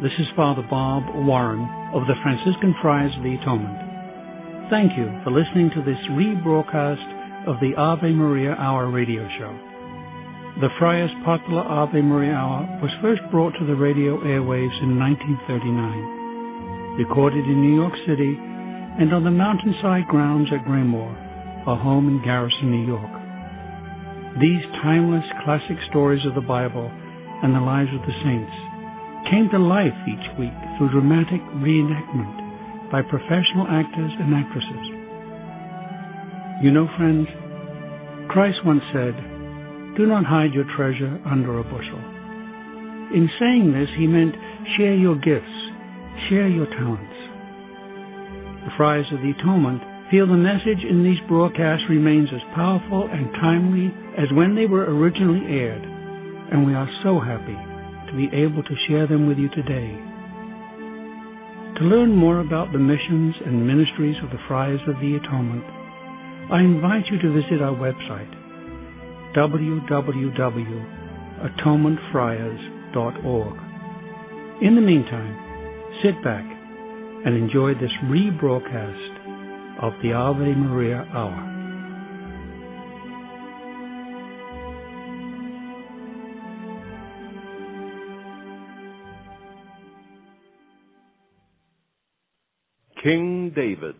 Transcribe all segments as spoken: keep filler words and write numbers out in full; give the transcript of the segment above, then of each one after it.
This is Father Bob Warren of the Franciscan Friars of the Atonement. Thank you for listening to this rebroadcast of the Ave Maria Hour radio show. The Friars Popular Ave Maria Hour was first brought to the radio airwaves in nineteen thirty-nine, recorded in New York City and on the mountainside grounds at Graymoor, our home in Garrison, New York. These timeless classic stories of the Bible and the lives of the saints came to life each week through dramatic reenactment by professional actors and actresses. You know, friends, Christ once said, "Do not hide your treasure under a bushel." In saying this, he meant share your gifts, share your talents. The Friars of the Atonement feel the message in these broadcasts remains as powerful and timely as when they were originally aired, and we are so happy to be able to share them with you today. To learn more about the missions and ministries of the Friars of the Atonement, I invite you to visit our website, w w w dot atonement friars dot org. In the meantime, sit back and enjoy this rebroadcast of the Ave Maria Hour. King David.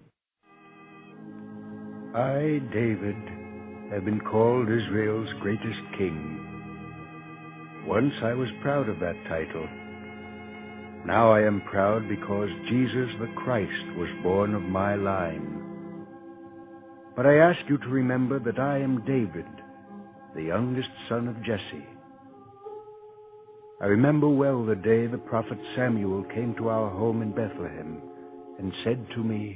I, David, have been called Israel's greatest king. Once I was proud of that title. Now I am proud because Jesus the Christ was born of my line. But I ask you to remember that I am David, the youngest son of Jesse. I remember well the day the prophet Samuel came to our home in Bethlehem and said to me,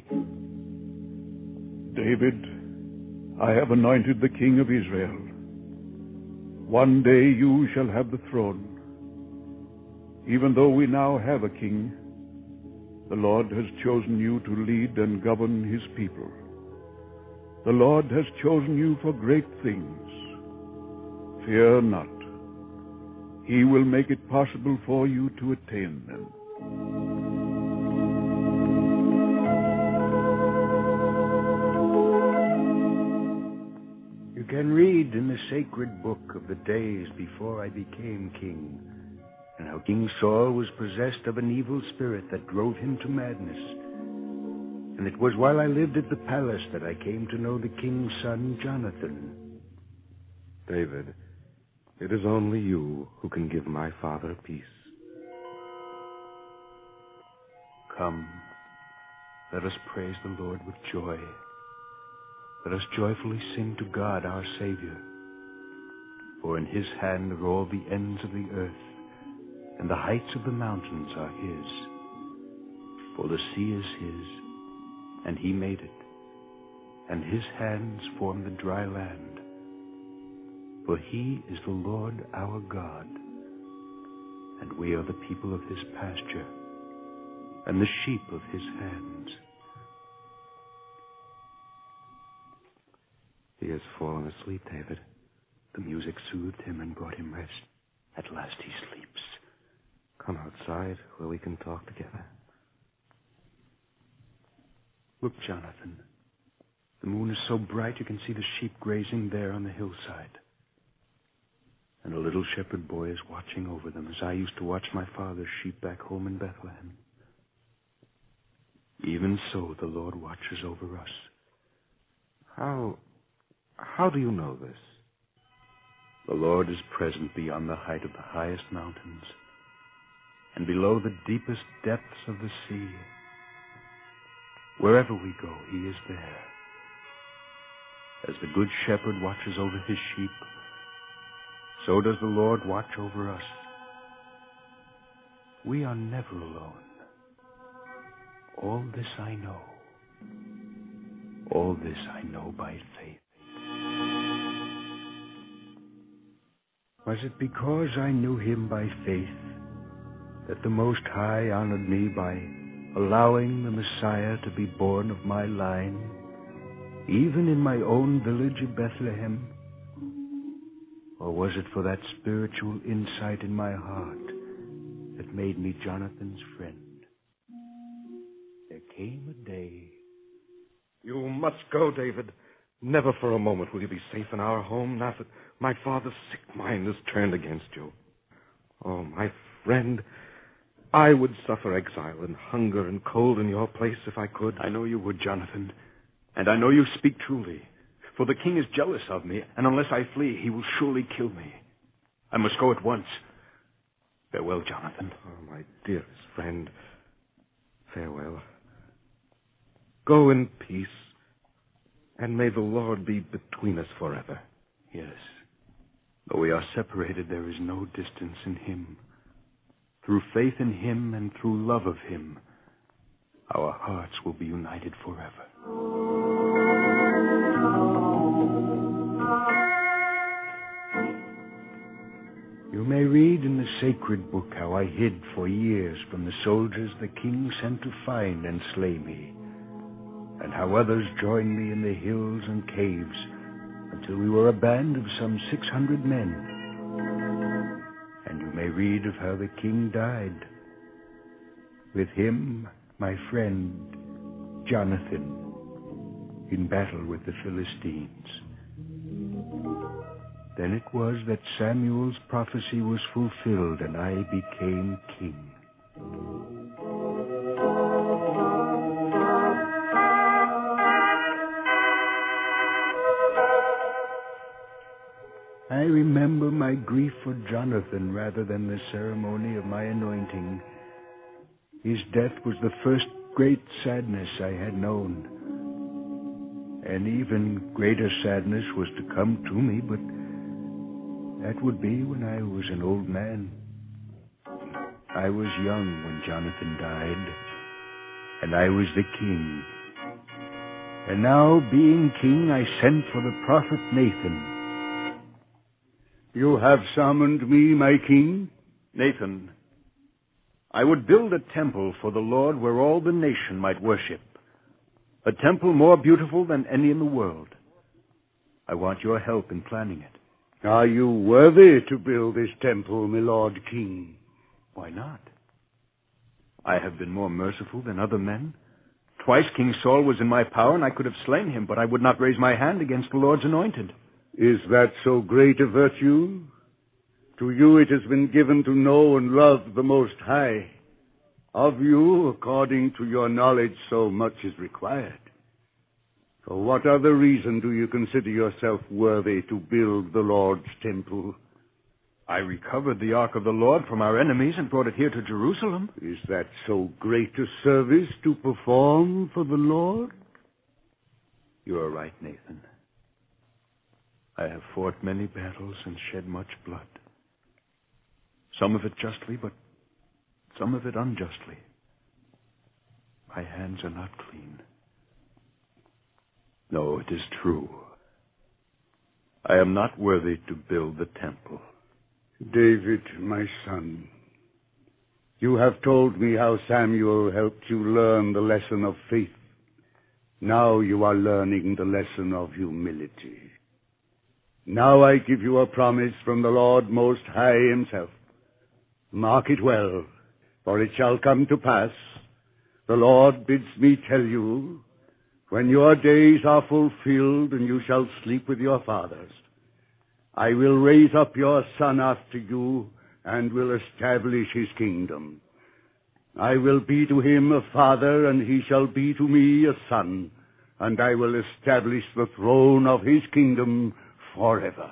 "David, I have anointed the king of Israel. One day you shall have the throne. Even though we now have a king, the Lord has chosen you to lead and govern his people. The Lord has chosen you for great things. Fear not. He will make it possible for you to attain them." You can read in the sacred book of the days before I became king, and how King Saul was possessed of an evil spirit that drove him to madness. And it was while I lived at the palace that I came to know the king's son, Jonathan. David, it is only you who can give my father peace. Come, let us praise the Lord with joy. Let us joyfully sing to God our Savior. For in his hand are all the ends of the earth, and the heights of the mountains are his. For the sea is his, and he made it, and his hands formed the dry land. For he is the Lord our God, and we are the people of his pasture, and the sheep of his hands. He has fallen asleep, David. The music soothed him and brought him rest. At last he sleeps. Come outside where we can talk together. Look, Jonathan. The moon is so bright you can see the sheep grazing there on the hillside. And a little shepherd boy is watching over them as I used to watch my father's sheep back home in Bethlehem. Even so, the Lord watches over us. How, how do you know this? The Lord is present beyond the height of the highest mountains and below the deepest depths of the sea. Wherever we go, he is there. As the good shepherd watches over his sheep, so does the Lord watch over us. We are never alone. All this I know. All this I know by faith. Was it because I knew him by faith that the Most High honored me by allowing the Messiah to be born of my line, even in my own village of Bethlehem? Or was it for that spiritual insight in my heart that made me Jonathan's friend. There came a day... You must go, David. Never for a moment will you be safe in our home, now that my father's sick mind is turned against you. Oh, my friend, I would suffer exile and hunger and cold in your place if I could. I know you would, Jonathan, and I know you speak truly, for the king is jealous of me, and unless I flee, he will surely kill me. I must go at once. Farewell, Jonathan. Oh, my dearest friend, farewell. Go in peace, and may the Lord be between us forever. Yes. Though we are separated, there is no distance in him. Through faith in him and through love of him, our hearts will be united forever. You may read in the sacred book how I hid for years from the soldiers the king sent to find and slay me, and how others joined me in the hills and caves until we were a band of some six hundred men. And you may read of how the king died. With him, my friend Jonathan, in battle with the Philistines. Then it was that Samuel's prophecy was fulfilled, and I became king. I remember my grief for Jonathan rather than the ceremony of my anointing. His death was the first great sadness I had known. And even greater sadness was to come to me, but that would be when I was an old man. I was young when Jonathan died, and I was the king. And now, being king, I sent for the prophet Nathan. You have summoned me, my king? Nathan, I would build a temple for the Lord where all the nation might worship. A temple more beautiful than any in the world. I want your help in planning it. Are you worthy to build this temple, my lord king? Why not? I have been more merciful than other men. Twice King Saul was in my power, and I could have slain him, but I would not raise my hand against the Lord's anointed. Is that so great a virtue? To you it has been given to know and love the Most High. Of you, according to your knowledge, so much is required. For what other reason do you consider yourself worthy to build the Lord's temple? I recovered the ark of the Lord from our enemies and brought it here to Jerusalem. Is that so great a service to perform for the Lord? You are right, Nathan. I have fought many battles and shed much blood. Some of it justly, but some of it unjustly. My hands are not clean. No, it is true. I am not worthy to build the temple. David, my son, you have told me how Samuel helped you learn the lesson of faith. Now you are learning the lesson of humility. Now I give you a promise from the Lord Most High himself. Mark it well, for it shall come to pass, the Lord bids me tell you, when your days are fulfilled and you shall sleep with your fathers, I will raise up your son after you and will establish his kingdom. I will be to him a father, and he shall be to me a son, and I will establish the throne of his kingdom forever.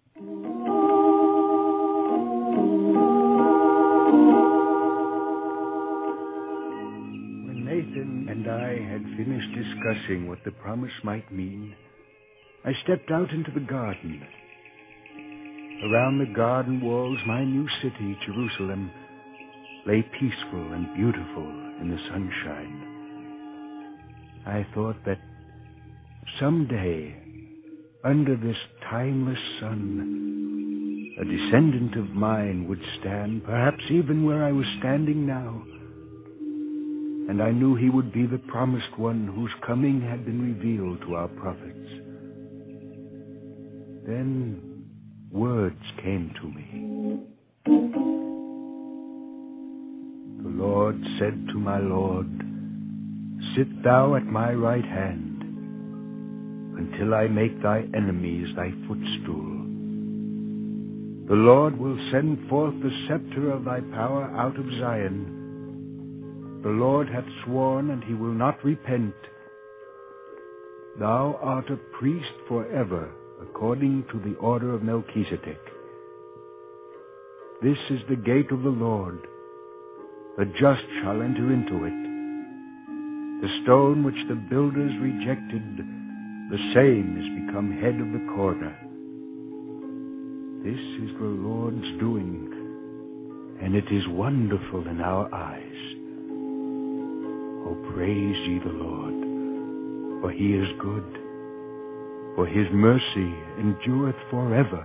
When Nathan and I had finished discussing what the promise might mean, I stepped out into the garden. Around the garden walls, my new city, Jerusalem, lay peaceful and beautiful in the sunshine. I thought that someday, under this timeless sun, a descendant of mine would stand, perhaps even where I was standing now. And I knew he would be the promised one whose coming had been revealed to our prophets. Then, words came to me. The Lord said to my Lord, sit thou at my right hand, until I make thy enemies thy footstool. The Lord will send forth the scepter of thy power out of Zion. The Lord hath sworn, and he will not repent. Thou art a priest forever, according to the order of Melchizedek. This is the gate of the Lord. The just shall enter into it. The stone which the builders rejected, the same is become head of the corner. This is the Lord's doing, and it is wonderful in our eyes. Oh, praise ye the Lord, for he is good, for his mercy endureth forever.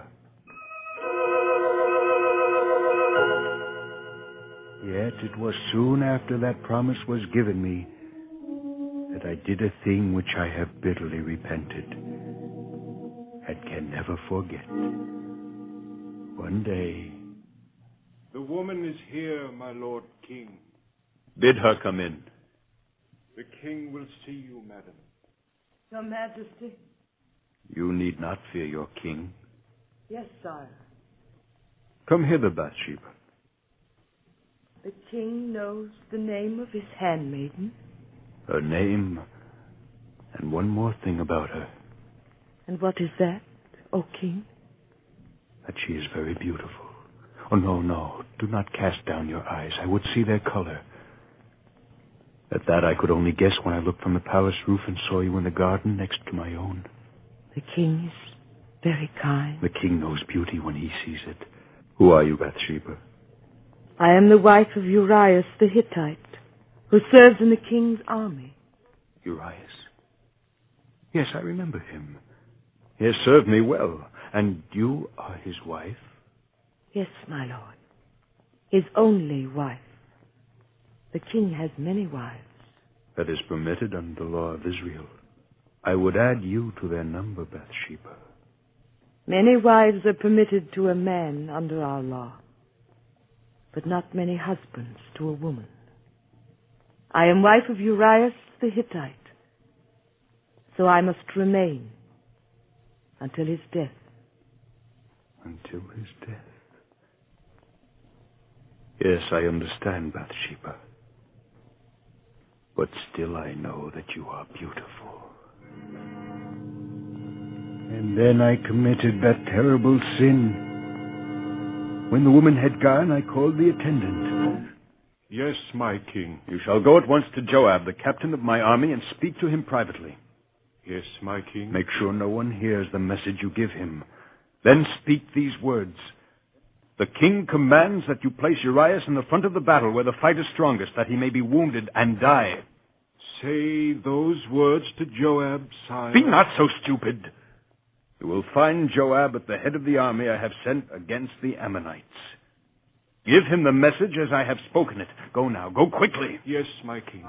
Yet it was soon after that promise was given me that I did a thing which I have bitterly repented and can never forget. One day... The woman is here, my lord king. Bid her come in. The king will see you, madam. Your Majesty? You need not fear your king. Yes, sire. Come hither, Bathsheba. The king knows the name of his handmaiden. Her name, and one more thing about her. And what is that, O king? That she is very beautiful. Oh, no, no, do not cast down your eyes. I would see their color. At that I could only guess when I looked from the palace roof and saw you in the garden next to my own. The king is very kind. The king knows beauty when he sees it. Who are you, Bathsheba? I am the wife of Urias the Hittite, who serves in the king's army. Urias? Yes, I remember him. He has served me well. And you are his wife? Yes, my lord. His only wife. The king has many wives. That is permitted under the law of Israel. I would add you to their number, Bathsheba. Many wives are permitted to a man under our law, but not many husbands to a woman. I am wife of Urias the Hittite, so I must remain until his death. Until his death. Yes, I understand, Bathsheba. But still I know that you are beautiful. And then I committed that terrible sin. When the woman had gone, I called the attendant. Yes, my king. You shall go at once to Joab, the captain of my army, and speak to him privately. Yes, my king. Make sure no one hears the message you give him. Then speak these words. The king commands that you place Urias in the front of the battle where the fight is strongest, that he may be wounded and die. Say those words to Joab, sire. Be not so stupid. You will find Joab at the head of the army I have sent against the Ammonites. Give him the message as I have spoken it. Go now. Go quickly. Yes, my king.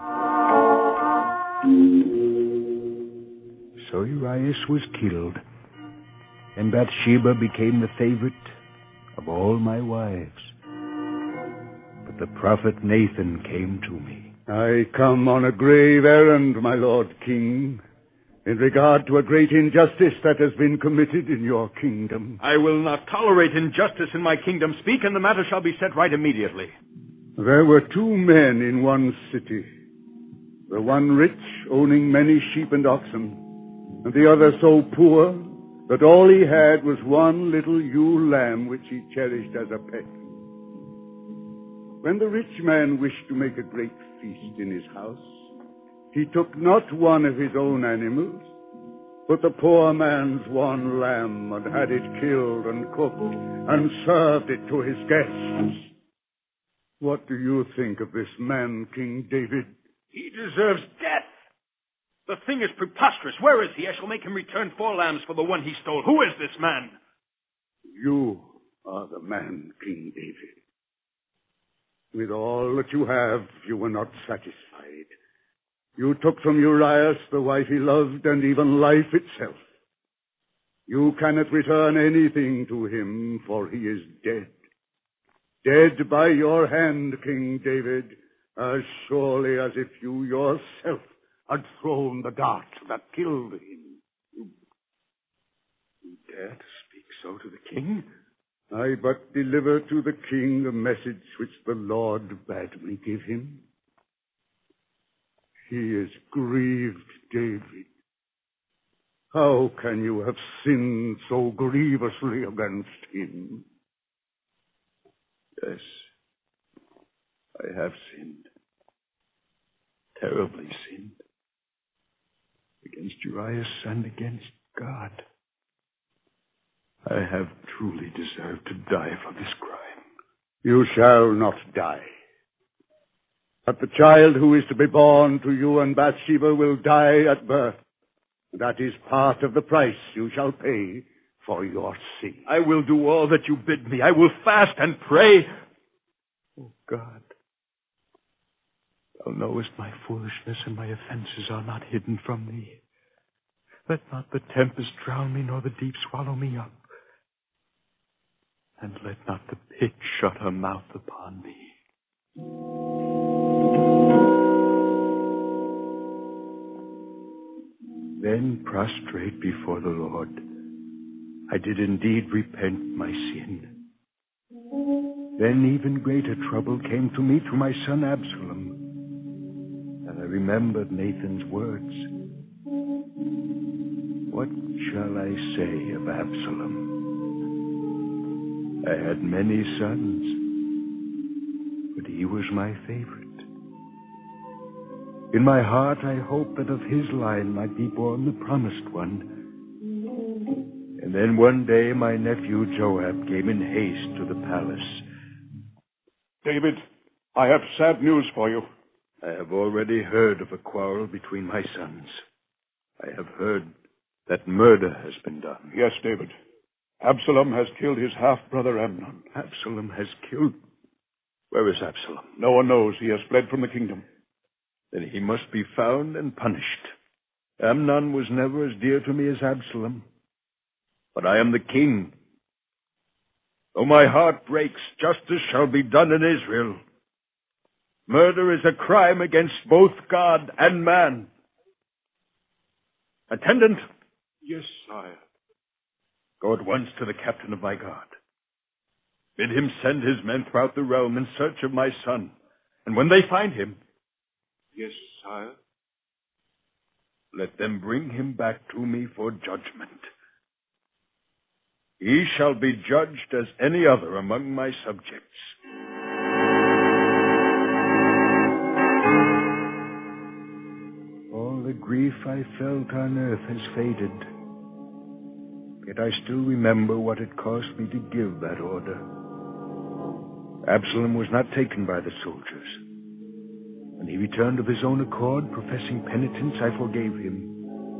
So Urias was killed, and Bathsheba became the favorite of all my wives. But the prophet Nathan came to me. I come on a grave errand, my lord king, in regard to a great injustice that has been committed in your kingdom. I will not tolerate injustice in my kingdom. Speak, and the matter shall be set right immediately. There were two men in one city, the one rich, owning many sheep and oxen, and the other so poor that all he had was one little ewe lamb which he cherished as a pet. When the rich man wished to make a great feast in his house, he took not one of his own animals, but the poor man's one lamb, and had it killed and cooked, and served it to his guests. What do you think of this man, King David? He deserves death. The thing is preposterous. Where is he? I shall make him return four lambs for the one he stole. Who is this man? You are the man, King David. With all that you have, you were not satisfied. You took from Urias the wife he loved, and even life itself. You cannot return anything to him, for he is dead. Dead by your hand, King David, as surely as if you yourself had thrown the dart that killed him. You, you dare to speak so to the king? I but deliver to the king the message which the Lord bade me give him. He is grieved, David. How can you have sinned so grievously against him? Yes, I have sinned. Terribly sinned. Against Urias and against God. I have truly deserved to die for this crime. You shall not die. But the child who is to be born to you and Bathsheba will die at birth. That is part of the price you shall pay for your sin. I will do all that you bid me. I will fast and pray. Oh, God, thou knowest my foolishness, and my offenses are not hidden from thee. Let not the tempest drown me, nor the deep swallow me up. And let not the pit shut her mouth upon me. Then, prostrate before the Lord, I did indeed repent my sin. Then even greater trouble came to me through my son Absalom. And I remembered Nathan's words. What shall I say of Absalom? I had many sons, but he was my favorite. In my heart I hoped that of his line might be born the promised one. And then one day my nephew Joab came in haste to the palace. David, I have sad news for you. I have already heard of a quarrel between my sons. I have heard that murder has been done. Yes, David. Absalom has killed his half-brother Amnon. Absalom has killed... Where is Absalom? No one knows. He has fled from the kingdom. Then he must be found and punished. Amnon was never as dear to me as Absalom. But I am the king. Though my heart breaks, justice shall be done in Israel. Murder is a crime against both God and man. Attendant. Yes, sire. Go at once to the captain of my guard. Bid him send his men throughout the realm in search of my son. And when they find him... Yes, sire. Let them bring him back to me for judgment. He shall be judged as any other among my subjects. All the grief I felt on earth has faded. Yet I still remember what it cost me to give that order. Absalom was not taken by the soldiers. When he returned of his own accord, professing penitence, I forgave him.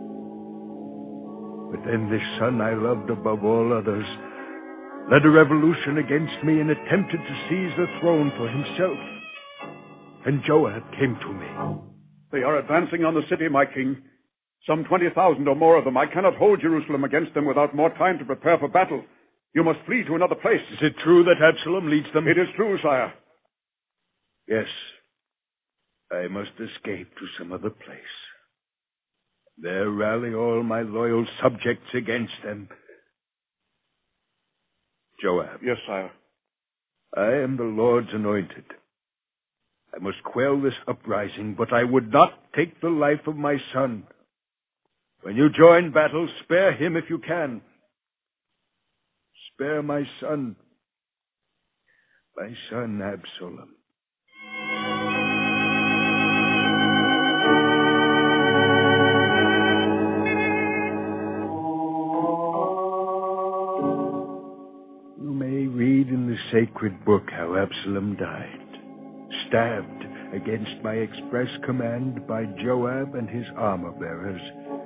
But then this son I loved above all others led a revolution against me and attempted to seize the throne for himself. And Joab came to me. They are advancing on the city, my king. Some twenty thousand or more of them. I cannot hold Jerusalem against them without more time to prepare for battle. You must flee to another place. Is it true that Absalom leads them? It is true, sire. Yes. I must escape to some other place. There rally all my loyal subjects against them. Joab. Yes, sire. I am the Lord's anointed. I must quell this uprising, but I would not take the life of my son. When you join battle, spare him if you can. Spare my son, my son Absalom. You may read in the sacred book how Absalom died, stabbed against my express command by Joab and his armor-bearers.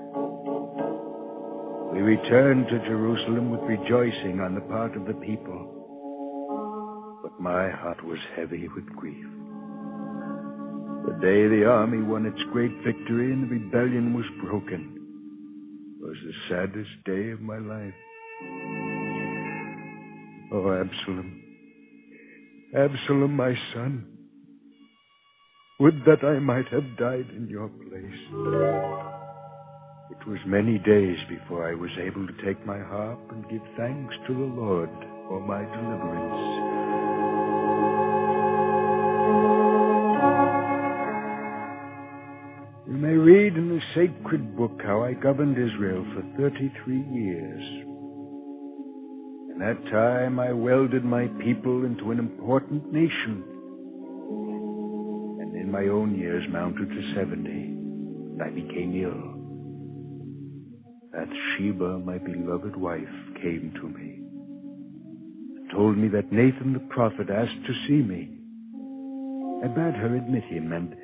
We returned to Jerusalem with rejoicing on the part of the people. But my heart was heavy with grief. The day the army won its great victory and the rebellion was broken was the saddest day of my life. Oh, Absalom, Absalom, my son, would that I might have died in your place. It was many days before I was able to take my harp and give thanks to the Lord for my deliverance. You may read in the sacred book how I governed Israel for thirty-three years. In that time I welded my people into an important nation. And in my own years mounted to seventy, and I became ill. Bathsheba, my beloved wife, came to me and told me that Nathan the prophet asked to see me. I bade her admit him, and...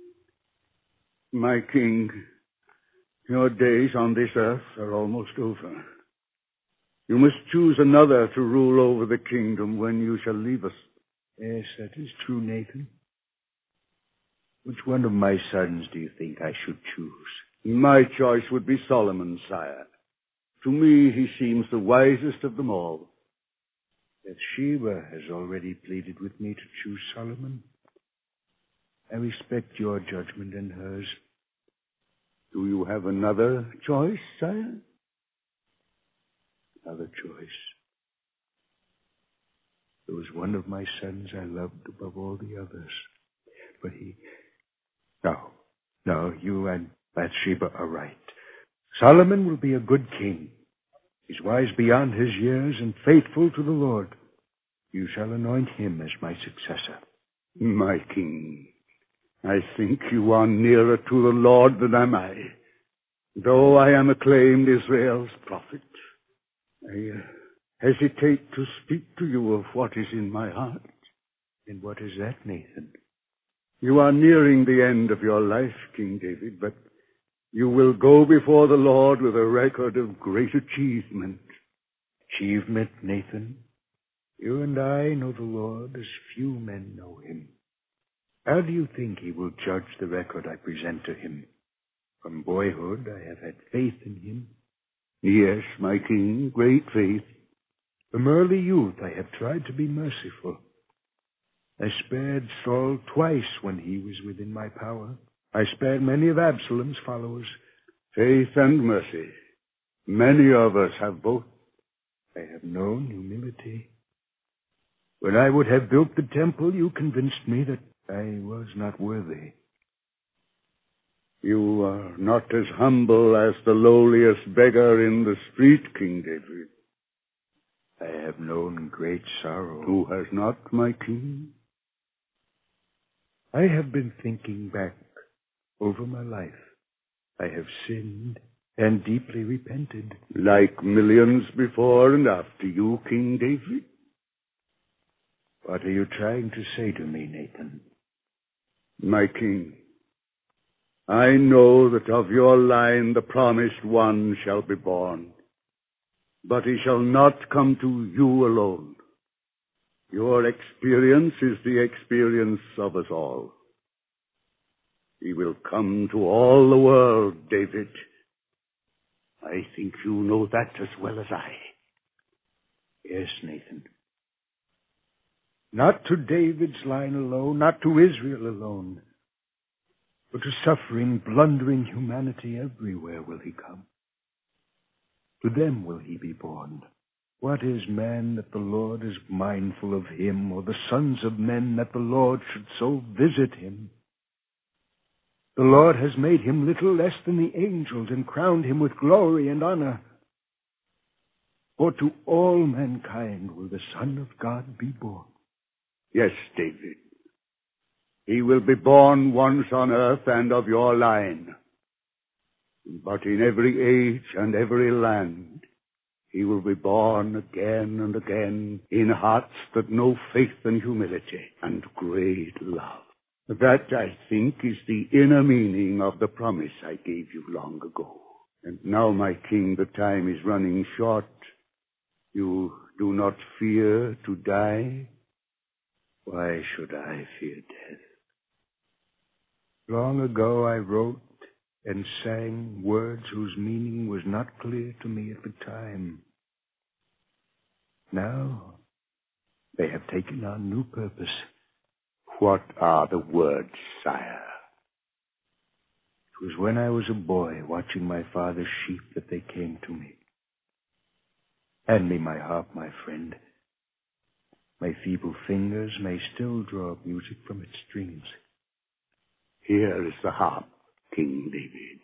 My king, your days on this earth are almost over. You must choose another to rule over the kingdom when you shall leave us. Yes, that is true, Nathan. Which one of my sons do you think I should choose? My choice would be Solomon, sire. To me, he seems the wisest of them all. Bathsheba has already pleaded with me to choose Solomon. I respect your judgment and hers. Do you have another choice, sire? Another choice. There was one of my sons I loved above all the others. But he... No, no, you and Bathsheba are right. Solomon will be a good king. He's wise beyond his years and faithful to the Lord. You shall anoint him as my successor. My king, I think you are nearer to the Lord than am I. Though I am acclaimed Israel's prophet, I uh, hesitate to speak to you of what is in my heart. And what is that, Nathan? You are nearing the end of your life, King David, but you will go before the Lord with a record of great achievement. Achievement, Nathan? You and I know the Lord as few men know him. How do you think he will judge the record I present to him? From boyhood, I have had faith in him. Yes, my king, great faith. From early youth, I have tried to be merciful. I spared Saul twice when he was within my power. I spared many of Absalom's followers. Faith and mercy. Many of us have both. I have known humility. When I would have built the temple, you convinced me that I was not worthy. You are not as humble as the lowliest beggar in the street, King David. I have known great sorrow. Who has not, my king? I have been thinking back over my life. I have sinned and deeply repented. Like millions before and after you, King David. What are you trying to say to me, Nathan? My king, I know that of your line the promised one shall be born. But he shall not come to you alone. Your experience is the experience of us all. He will come to all the world, David. I think you know that as well as I. Yes, Nathan. Not to David's line alone, not to Israel alone, but to suffering, blundering humanity everywhere will he come. To them will he be born. What is man that the Lord is mindful of him, or the sons of men that the Lord should so visit him? The Lord has made him little less than the angels and crowned him with glory and honor. For to all mankind will the Son of God be born. Yes, David. He will be born once on earth and of your line. But in every age and every land, he will be born again and again in hearts that know faith and humility and great love. That, I think, is the inner meaning of the promise I gave you long ago. And now, my king, the time is running short. You do not fear to die? Why should I fear death? Long ago I wrote and sang words whose meaning was not clear to me at the time. Now, They have taken on new purpose. What are the words, sire? It was when I was a boy, watching my father's sheep, that they came to me. Hand me my harp, my friend. My feeble fingers may still draw music from its strings. Here is the harp, King David.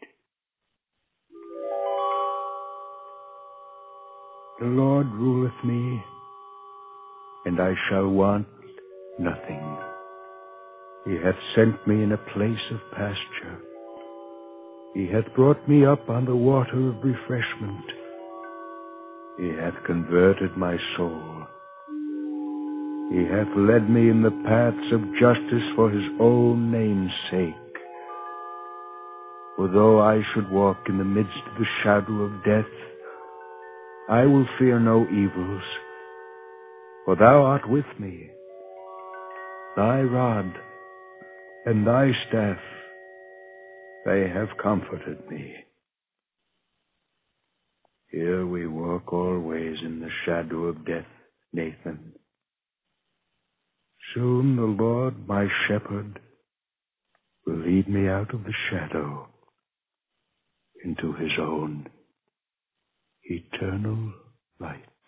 The Lord ruleth me, and I shall want nothing. He hath sent me in a place of pasture. He hath brought me up on the water of refreshment. He hath converted my soul. He hath led me in the paths of justice for his own name's sake. For though I should walk in the midst of the shadow of death, I will fear no evils, for thou art with me. Thy rod and thy staff, they have comforted me. Here we walk always in the shadow of death, Nathan. Soon the Lord, my shepherd, will lead me out of the shadow into his own eternal light.